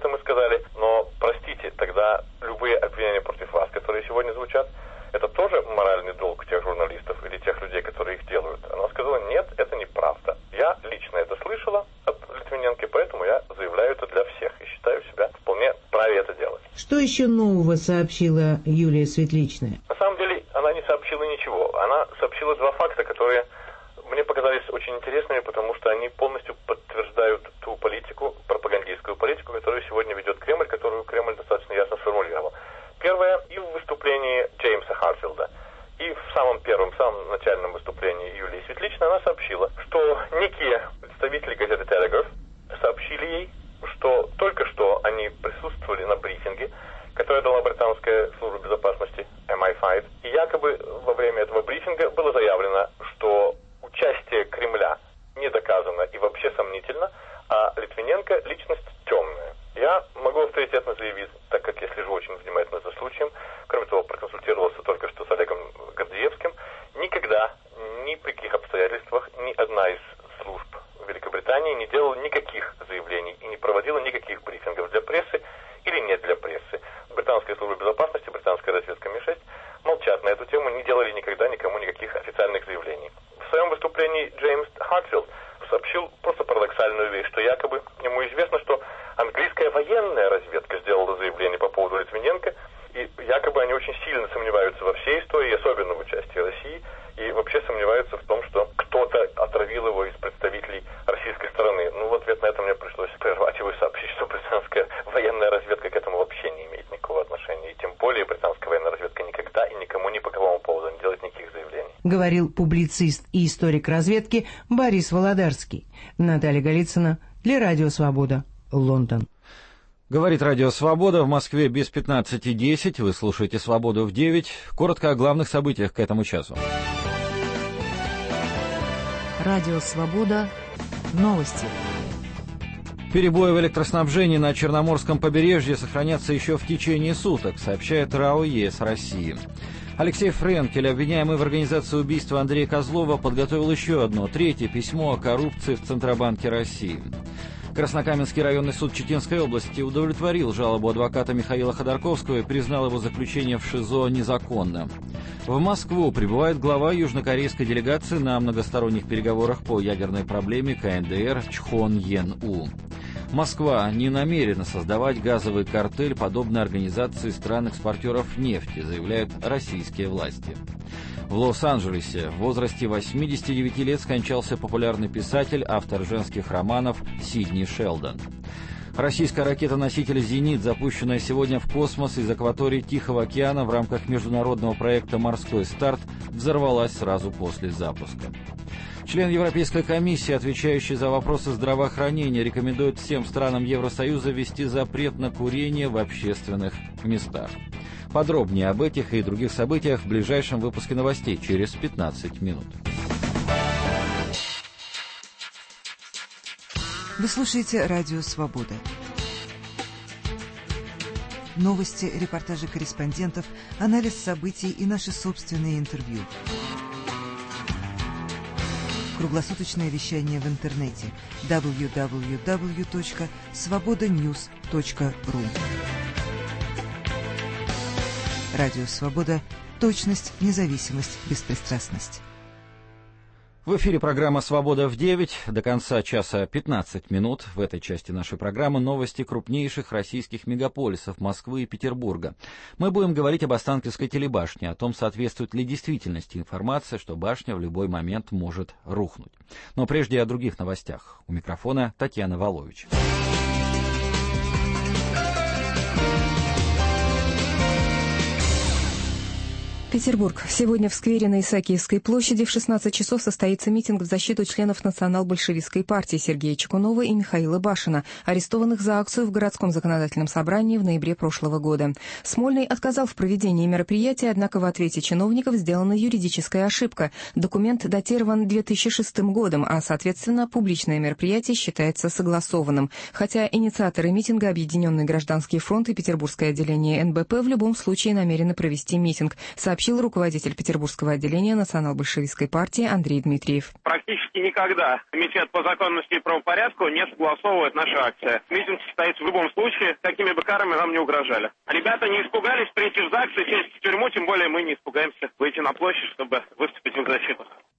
лично это слышала от Литвиненко, поэтому я заявляю это для всех и считаю себя вполне вправе это делать. Что еще нового сообщила Юлия Светличная? На самом деле она не сообщила ничего. Она сообщила два факта, которые мне показались очень интересными, потому что они полностью подтверждают ту политику, пропагандистскую политику, которую сегодня ведет Кремль, которую Кремль достаточно ясно сформулировал. Первое, и в выступлении Джеймса Хартфилда, и в самом начальном выступлении Юлии Светличной она сообщила, что некие представители газеты «Телеграф» сообщили ей, что только что они присутствовали на брифинге, который дала британская служба безопасности MI5, и якобы во время этого брифинга было заявлено, что участие Кремля не доказано и вообще сомнительно, а Литвиненко – личность темная. Я могу авторитетно заявить, так как я слежу очень внимательно за случаем, кроме того, проконсультировался только что с Олегом Гордеевским, никогда, ни при каких обстоятельствах, ни одна из служб Великобритании не делала никаких заявлений и не проводила никаких брифингов для прессы или нет для прессы. Британская служба безопасности, британская разведка МИ-6 молчат на эту тему, не делали никогда никому никаких официальных заявлений. В своем выступлении Джеймс Хартфилд сообщил просто парадоксальную вещь, что якобы ему известно, что английская военная разведка сделала заявление по поводу Литвиненко, и якобы они очень сильно сомневаются во всей истории, особенно в участии России, и вообще сомневаются в том, что кто-то отравил его из представителей российской стороны. Ну, в ответ на это мне пришлось прервать его и сообщить, что британская военная разведка к этому вообще не имеет никакого отношения, и тем более британская военная разведка никогда и никому ни по какому поводу не делает никаких заявлений. Говорил публицист и историк разведки Борис Володарский. Наталья Голицына для Радио Свобода, Лондон. Говорит Радио Свобода, в Москве без 15:10. Вы слушаете «Свободу в 9». Коротко о главных событиях к этому часу. Радио Свобода. Новости. Перебои в электроснабжении на Черноморском побережье сохранятся еще в течение суток, сообщает РАО ЕС России. Алексей Френкель, обвиняемый в организации убийства Андрея Козлова, подготовил еще одно, третье письмо о коррупции в Центробанке России. Краснокаменский районный суд Читинской области удовлетворил жалобу адвоката Михаила Ходорковского и признал его заключение в ШИЗО незаконным. В Москву прибывает глава южнокорейской делегации на многосторонних переговорах по ядерной проблеме КНДР Чхон Йен-У. Москва не намерена создавать газовый картель, подобной организации стран-экспортеров нефти, заявляют российские власти. В Лос-Анджелесе в возрасте 89 лет скончался популярный писатель, автор женских романов Сидни Шелдон. Российская ракета-носитель «Зенит», запущенная сегодня в космос из акватории Тихого океана в рамках международного проекта «Морской старт», взорвалась сразу после запуска. Член Европейской комиссии, отвечающий за вопросы здравоохранения, рекомендует всем странам Евросоюза ввести запрет на курение в общественных местах. Подробнее об этих и других событиях в ближайшем выпуске новостей через 15 минут. Вы слушаете Радио Свобода. Новости, репортажи корреспондентов, анализ событий и наши собственные интервью. Круглосуточное вещание в интернете www.svobodanews.ru. Радио Свобода. Точность, независимость, беспристрастность. В эфире программа «Свобода в 9». До конца часа 15 минут. В этой части нашей программы новости крупнейших российских мегаполисов Москвы и Петербурга. Мы будем говорить об Останкинской телебашне, о том, соответствует ли действительности информация, что башня в любой момент может рухнуть. Но прежде о других новостях. У микрофона Татьяна Волович. Петербург. Сегодня в сквере на Исаакиевской площади в 16 часов состоится митинг в защиту членов национал-большевистской партии Сергея Чекунова и Михаила Башина, арестованных за акцию в городском законодательном собрании в ноябре прошлого года. Смольный отказал в проведении мероприятия, однако в ответе чиновников сделана юридическая ошибка. Документ датирован 2006 годом, а, соответственно, публичное мероприятие считается согласованным. Хотя инициаторы митинга Объединенный гражданский фронт и Петербургское отделение НБП в любом случае намерены провести митинг, сообщил руководитель Петербургского отделения национал-большевистской партии Андрей Дмитриев. Практически никогда Комитет по законности и правопорядку не согласовывает наши акции. Митинг состоится в любом случае, какими бы карами нам не угрожали. Ребята не испугались прийти в ЗАГС и сесть в тюрьму, тем более мы не испугаемся выйти на площадь, чтобы выступить в их защиту.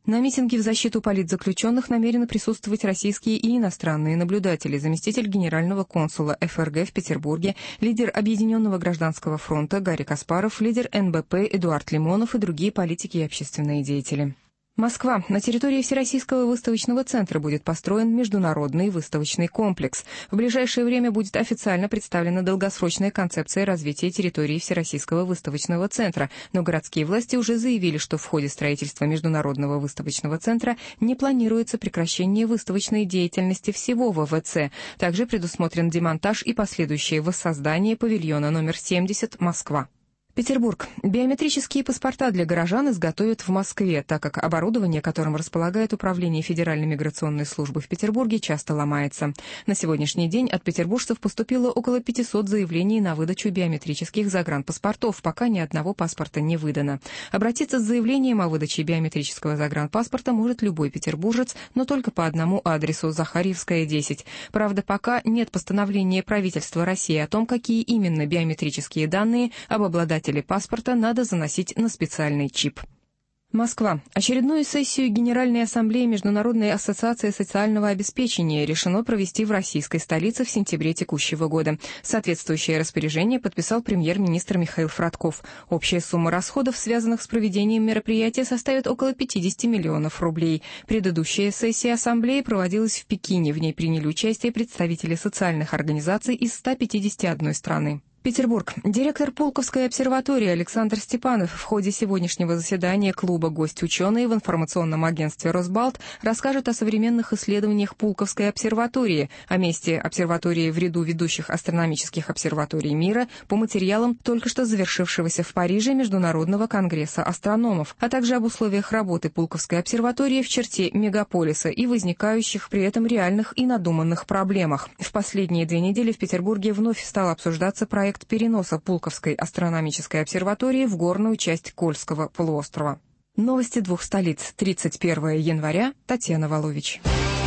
На митинге в защиту политзаключенных намерены присутствовать российские и иностранные наблюдатели, заместитель генерального консула ФРГ в Петербурге, лидер Объединенного гражданского фронта Гарри Каспаров, лидер НБП Эдуард Лимонов и другие политики и общественные деятели. Москва. На территории Всероссийского выставочного центра будет построен международный выставочный комплекс. В ближайшее время будет официально представлена долгосрочная концепция развития территории Всероссийского выставочного центра, но городские власти уже заявили, что в ходе строительства международного выставочного центра не планируется прекращение выставочной деятельности всего ВВЦ. Также предусмотрен демонтаж и последующее воссоздание павильона номер 70 «Москва». Петербург. Биометрические паспорта для горожан изготовят в Москве, так как оборудование, которым располагает Управление Федеральной миграционной службы в Петербурге, часто ломается. На сегодняшний день от петербуржцев поступило около 500 заявлений на выдачу биометрических загранпаспортов, пока ни одного паспорта не выдано. Обратиться с заявлением о выдаче биометрического загранпаспорта может любой петербуржец, но только по одному адресу: Захарьевская, 10. Правда, пока нет постановления правительства России о том, какие именно биометрические данные об обладателе паспорта надо заносить на специальный чип. Москва. Очередную сессию Генеральной Ассамблеи Международной ассоциации социального обеспечения решено провести в российской столице в сентябре текущего года. Соответствующее распоряжение подписал премьер-министр Михаил Фродков. Общая сумма расходов, связанных с проведением мероприятия, составит около 50 миллионов рублей. Предыдущая сессия Ассамблеи проводилась в Пекине. В ней приняли участие представители социальных организаций из 151 страны. Петербург. Директор Пулковской обсерватории Александр Степанов в ходе сегодняшнего заседания клуба «Гость-ученые» в информационном агентстве «Росбалт» расскажет о современных исследованиях Пулковской обсерватории, о месте обсерватории в ряду ведущих астрономических обсерваторий мира по материалам только что завершившегося в Париже Международного конгресса астрономов, а также об условиях работы Пулковской обсерватории в черте мегаполиса и возникающих при этом реальных и надуманных проблемах. В последние 2 недели в Петербурге вновь стал обсуждаться проект переноса Пулковской астрономической обсерватории в горную часть Кольского полуострова. Новости 2 столиц. 31 января. Татьяна Волович.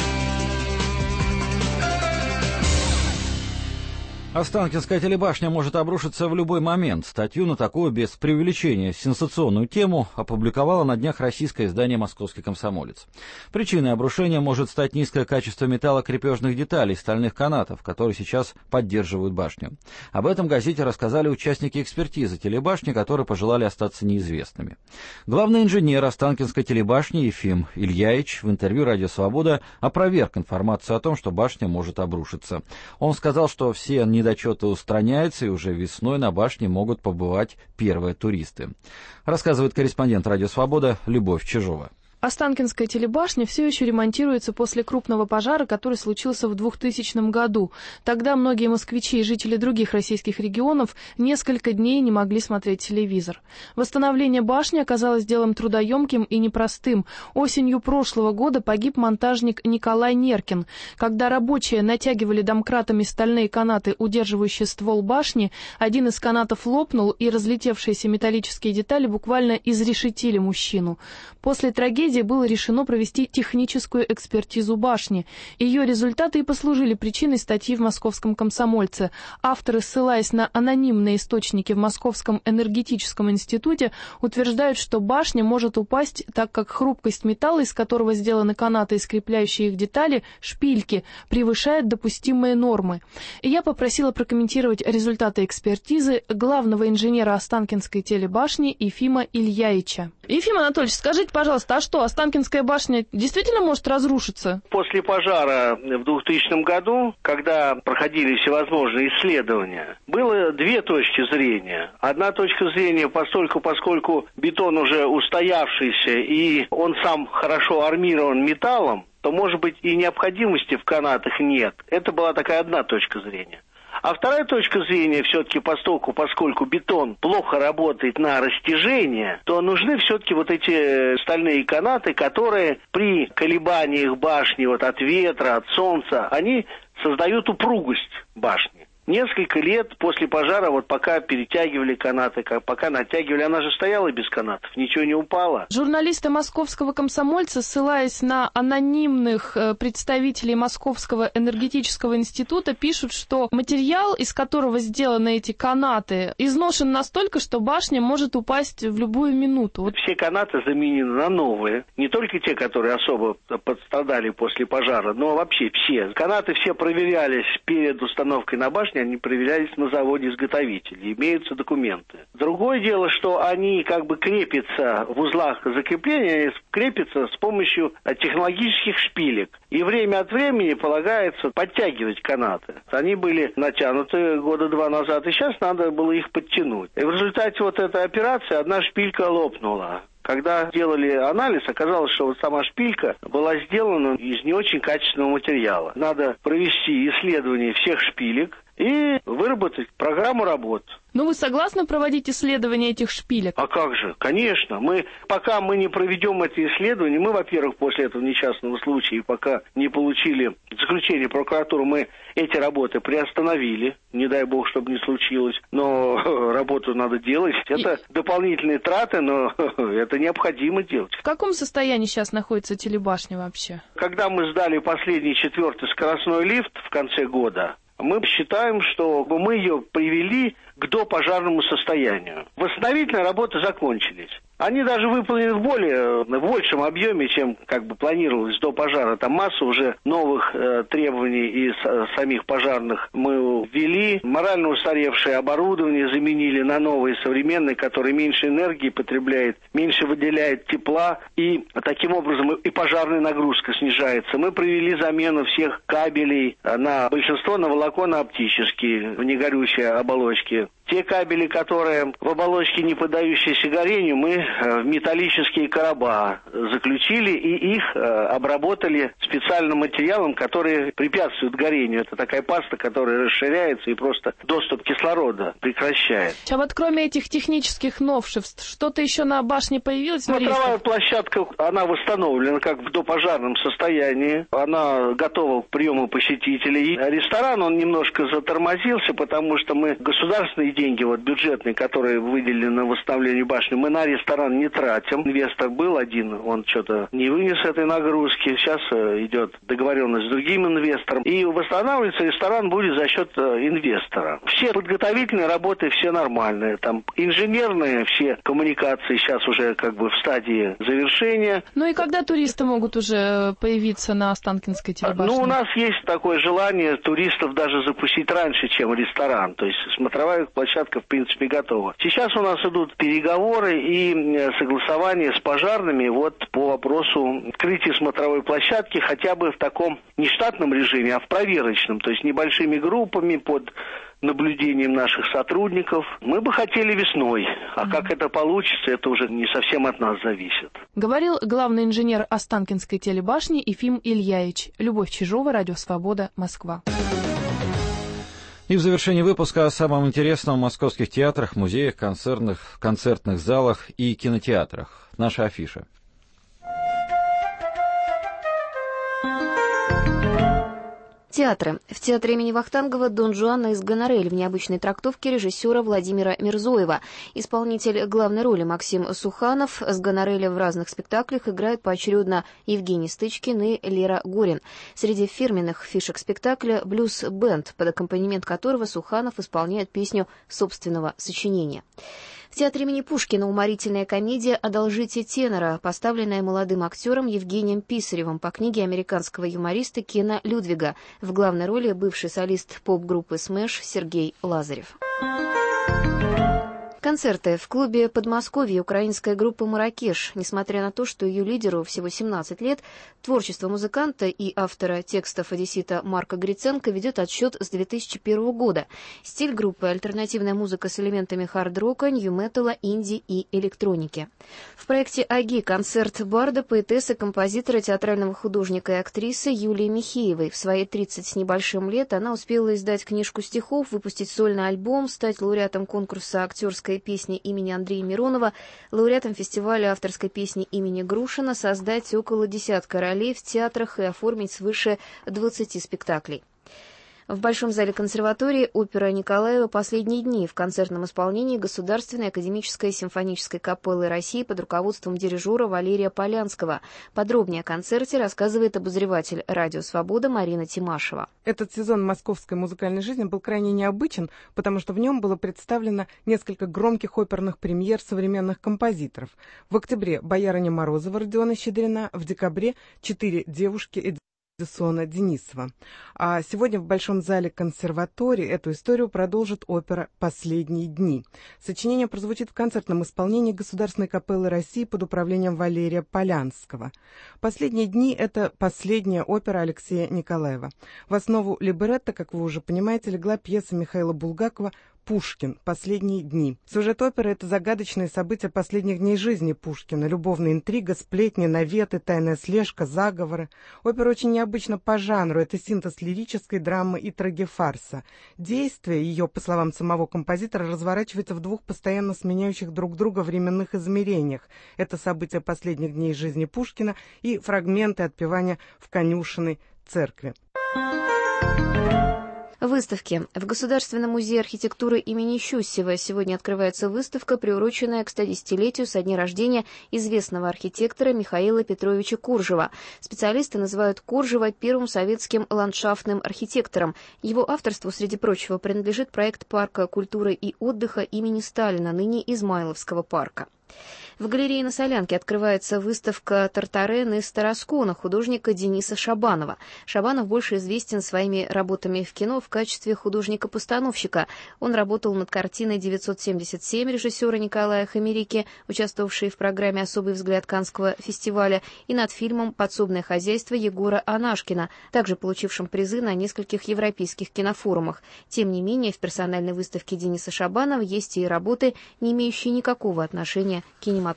Останкинская телебашня может обрушиться в любой момент. Статью на такую, без преувеличения, сенсационную тему опубликовало на днях российское издание «Московский комсомолец». Причиной обрушения может стать низкое качество металлокрепежных деталей, стальных канатов, которые сейчас поддерживают башню. Об этом газете рассказали участники экспертизы телебашни, которые пожелали остаться неизвестными. Главный инженер Останкинской телебашни Ефим Ильяич в интервью «Радио Свобода» опроверг информацию о том, что башня может обрушиться. Он сказал, что все недочеты устраняются, и уже весной на башне могут побывать первые туристы. Рассказывает корреспондент «Радио Свобода» Любовь Чижова. Останкинская телебашня все еще ремонтируется после крупного пожара, который случился в 2000 году. Тогда многие москвичи и жители других российских регионов несколько дней не могли смотреть телевизор. Восстановление башни оказалось делом трудоемким и непростым. Осенью прошлого года погиб монтажник Николай Неркин. Когда рабочие натягивали домкратами стальные канаты, удерживающие ствол башни, один из канатов лопнул, и разлетевшиеся металлические детали буквально изрешетили мужчину. После трагедии было решено провести техническую экспертизу башни. Ее результаты и послужили причиной статьи в «Московском комсомольце». Авторы, ссылаясь на анонимные источники в Московском энергетическом институте, утверждают, что башня может упасть, так как хрупкость металла, из которого сделаны канаты и скрепляющие их детали, шпильки, превышает допустимые нормы. И я попросила прокомментировать результаты экспертизы главного инженера Останкинской телебашни Ефима Ильяича. Ефим Анатольевич, скажите, пожалуйста, а что, Останкинская башня действительно может разрушиться? После пожара в 2000 году, когда проходили всевозможные исследования, было 2 точки зрения. Одна точка зрения, поскольку бетон уже устоявшийся и он сам хорошо армирован металлом, то, может быть, и необходимости в канатах нет. Это была такая одна точка зрения. А вторая точка зрения, все-таки поскольку бетон плохо работает на растяжение, то нужны все-таки вот эти стальные канаты, которые при колебаниях башни от ветра, от солнца, они создают упругость башни. несколько лет после пожара, вот пока перетягивали канаты, пока натягивали, она же стояла без канатов, ничего не упало. Журналисты «Московского комсомольца», ссылаясь на анонимных представителей Московского энергетического института, пишут, что материал, из которого сделаны эти канаты, изношен настолько, что башня может упасть в любую минуту. Все канаты заменены на новые, не только те, которые особо пострадали после пожара, но вообще все. Канаты все проверялись перед установкой на башне, они проверялись на заводе-изготовителе, имеются документы. Другое дело, что они как бы крепятся в узлах закрепления, крепятся с помощью технологических шпилек. И время от времени полагается подтягивать канаты. Они были натянуты года 2 назад, и сейчас надо было их подтянуть. И в результате вот этой операции одна шпилька лопнула. Когда делали анализ, оказалось, что вот сама шпилька была сделана из не очень качественного материала. Надо провести исследование всех шпилек и выработать программу работ. Ну, вы согласны проводить исследования этих шпилек? А как же? Конечно. Пока мы не проведем эти исследования, мы, во-первых, после этого несчастного случая, пока не получили заключение прокуратуры, мы эти работы приостановили. Не дай бог, чтобы не случилось. Но работу надо делать. Это дополнительные траты, но это необходимо делать. В каком состоянии сейчас находится телебашня вообще? Когда мы сдали последний 4-й скоростной лифт в конце года, мы считаем, что мы ее привели к допожарному состоянию. Восстановительные работы закончились. Они даже выполнены в большем объеме, чем планировалось до пожара. Там масса уже новых требований из самих пожарных мы ввели. Морально устаревшее оборудование заменили на новое современное, которое меньше энергии потребляет, меньше выделяет тепла. И таким образом и пожарная нагрузка снижается. Мы провели замену всех кабелей на большинство на волоконно-оптические, в негорючие оболочки. Те кабели, которые в оболочке, не поддающиеся горению, мы в металлические короба заключили и их обработали специальным материалом, который препятствует горению. Это такая паста, которая расширяется и просто доступ кислорода прекращает. А вот кроме этих технических новшеств, что-то еще на башне появилось? Смотровая площадка, она восстановлена как в допожарном состоянии. Она готова к приему посетителей. Ресторан, он немножко затормозился, потому что мы государственные деньги, бюджетные, которые выделены на восстановление башни, мы на ресторан не тратим. Инвестор был один, он что-то не вынес этой нагрузки. Сейчас идет договоренность с другим инвестором. И восстанавливается ресторан будет за счет инвестора. Все подготовительные работы, все нормальные. Там инженерные, все коммуникации сейчас уже в стадии завершения. Ну и когда туристы могут уже появиться на Останкинской телебашне? У нас есть такое желание туристов даже запустить раньше, чем ресторан. То есть смотровая площадка, в принципе, готова. Сейчас у нас идут переговоры и согласование с пожарными по вопросу открытия смотровой площадки хотя бы в таком не штатном режиме, а в проверочном, то есть небольшими группами под наблюдением наших сотрудников. Мы бы хотели весной, а как это получится, это уже не совсем от нас зависит. Говорил главный инженер Останкинской телебашни Ефим Ильяич. Любовь Чижова, Радио Свобода, Москва. И в завершении выпуска о самом интересном в московских театрах, музеях, концертных залах и кинотеатрах. Наша афиша. Театры. В театре имени Вахтангова «Дон Жуана из Гонорель» в необычной трактовке режиссера Владимира Мирзоева. Исполнитель главной роли Максим Суханов с Гонореля в разных спектаклях играют поочередно Евгений Стычкин и Лера Горин. Среди фирменных фишек спектакля блюз-бенд, под аккомпанемент которого Суханов исполняет песню собственного сочинения. В театре имени Пушкина уморительная комедия «Одолжите тенора», поставленная молодым актером Евгением Писаревым по книге американского юмориста Кена Людвига. В главной роли бывший солист поп-группы «Смэш» Сергей Лазарев. Концерты. В клубе Подмосковья украинская группа «Маракеш». Несмотря на то, что ее лидеру всего 17 лет, творчество музыканта и автора текстов одессита Марка Гриценко ведет отсчет с 2001 года. Стиль группы – альтернативная музыка с элементами хард-рока, нью-металла, инди и электроники. В проекте «Аги» концерт барда, поэтессы, композитора, театрального художника и актрисы Юлии Михеевой. В свои 30 с небольшим лет она успела издать книжку стихов, выпустить сольный альбом, стать лауреатом конкурса актерской песни имени Андрея Миронова, лауреатом фестиваля авторской песни имени Грушина, создать около 10 ролей в театрах и оформить свыше 20 спектаклей. В Большом зале консерватории опера Николаева «Последние дни» в концертном исполнении Государственной академической симфонической капеллы России под руководством дирижера Валерия Полянского. Подробнее о концерте рассказывает обозреватель «Радио Свобода» Марина Тимашева. Этот сезон московской музыкальной жизни был крайне необычен, потому что в нем было представлено несколько громких оперных премьер современных композиторов. В октябре «Боярыня Морозова» Родиона Щедрина, в декабре «4 девушки» Эдисона Денисова. А сегодня в Большом зале консерватории эту историю продолжит опера «Последние дни». Сочинение прозвучит в концертном исполнении Государственной капеллы России под управлением Валерия Полянского. «Последние дни» — это последняя опера Алексея Николаева. В основу либретто, как вы уже понимаете, легла пьеса Михаила Булгакова «Пушкин. Последние дни». Сюжет оперы — это загадочные события последних дней жизни Пушкина, любовная интрига, сплетни, наветы, тайная слежка, заговоры. Опера очень необычна по жанру, это синтез лирической драмы и трагефарса. Действие ее, по словам самого композитора, разворачивается в двух постоянно сменяющих друг друга временных измерениях. Это события последних дней жизни Пушкина и фрагменты отпевания в конюшенной церкви. Выставки. В Государственном музее архитектуры имени Щусева сегодня открывается выставка, приуроченная к 110-летию со дня рождения известного архитектора Михаила Петровича Куржева. Специалисты называют Куржева первым советским ландшафтным архитектором. Его авторству, среди прочего, принадлежит проект парка культуры и отдыха имени Сталина, ныне Измайловского парка. В галерее на Солянке открывается выставка «Тартарен» из Тараскона художника Дениса Шабанова. Шабанов больше известен своими работами в кино в качестве художника-постановщика. Он работал над картиной «977» режиссера Николая Хамерики, участвовавшей в программе «Особый взгляд» Каннского фестиваля, и над фильмом «Подсобное хозяйство» Егора Анашкина, также получившим призы на нескольких европейских кинофорумах. Тем не менее, в персональной выставке Дениса Шабанова есть и работы, не имеющие никакого отношения к кинематографу.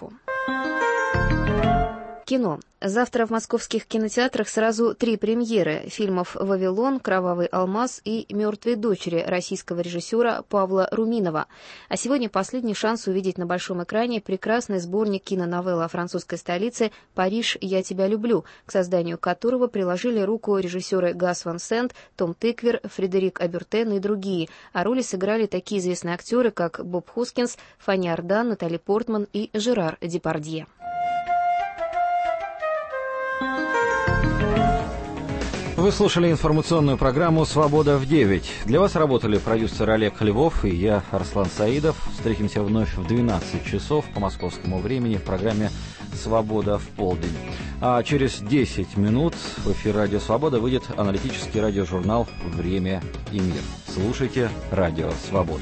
Кино. Завтра в московских кинотеатрах сразу 3 премьеры фильмов «Вавилон», «Кровавый алмаз» и «Мертвые дочери» российского режиссера Павла Руминова. А сегодня последний шанс увидеть на большом экране прекрасный сборник киноновелл о французской столице «Париж, я тебя люблю», к созданию которого приложили руку режиссеры Гас Ван Сент, Том Тыквер, Фредерик Абертен и другие, а роли сыграли такие известные актеры, как Боб Хоскинс, Фанни Ардан, Натали Портман и Жерар Депардье. Вы слушали информационную программу «Свобода в 9». Для вас работали продюсер Олег Львов и я, Арслан Саидов. Встретимся вновь в 12 часов по московскому времени в программе «Свобода в полдень». А через 10 минут в эфир «Радио Свобода» выйдет аналитический радиожурнал «Время и мир». Слушайте «Радио Свобода».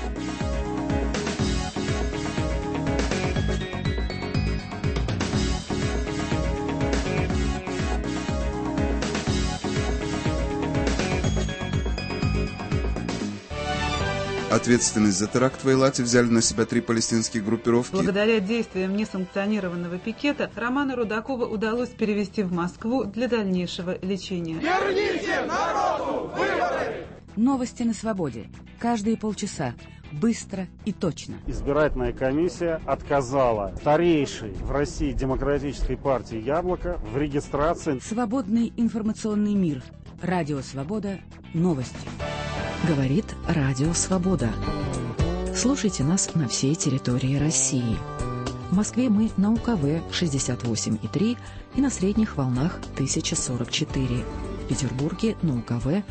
Ответственность за теракт в Эйлате взяли на себя 3 палестинские группировки. Благодаря действиям несанкционированного пикета Романа Рудакова удалось перевести в Москву для дальнейшего лечения. Верните народу выборы! Новости на свободе. Каждые полчаса. Быстро и точно. Избирательная комиссия отказала старейшей в России демократической партии «Яблоко» в регистрации. Свободный информационный мир. Радио Свобода. Новости. Говорит Радио Свобода. Слушайте нас на всей территории России. В Москве мы на УКВ 68,3 и на средних волнах 1044. В Петербурге на УКВ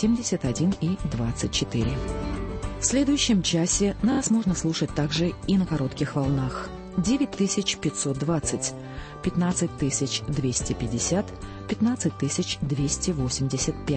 71,24. В следующем часе нас можно слушать также и на коротких волнах. 9520, 15250, 15285.